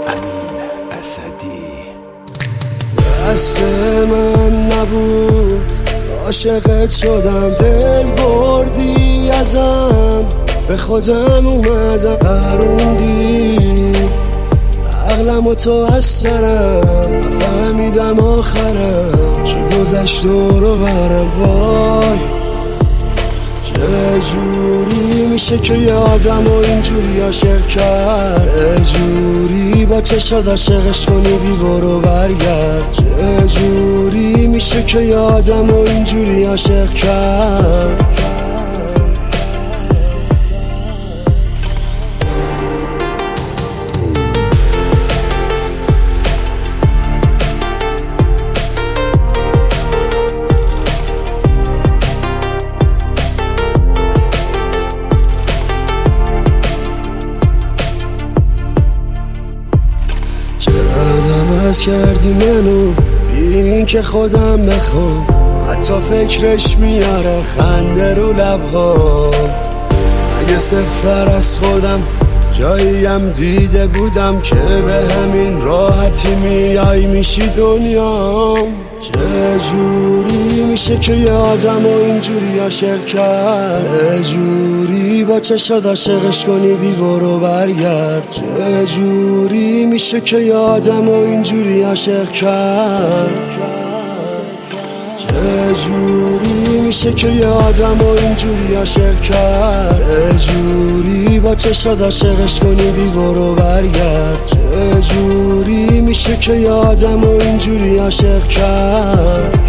امین اسدی. دست من نبود عاشقت شدم، دل بردی ازم، به خودم اومدم پروندی عقلم و تو از سرم، فهمیدم آخرم چه گذشت دور و برم. وای چه جوری میشه که یه آدم و اینجوری عاشق کرد، چه جوری با چشات عاشقش کنی بی برو برگرد، چه جوری میشه که یه آدم و اینجوری عاشق کرد. عوض کردی منو بی این که خودم بخوام، حتی فکرش میاره خنده رو لبها. اگه سفر از خودم جاییم دیده بودم که به همین راحتی میای میشی دنیام. چه جوری میشه که یه آدم و اینجوری عاشق کرد، چه جوری با چشات عاشقش کنی بی برو برگرد، چه جوری میشه که یه آدم و اینجوری عاشق کرد، چه جوری میشه که یه آدم و اینجوری عاشق کرد، چه جوری با چشات عاشقش کنی بی برو برگرد، چه جوری میشه که یه آدم و اینجوری عاشق کرد.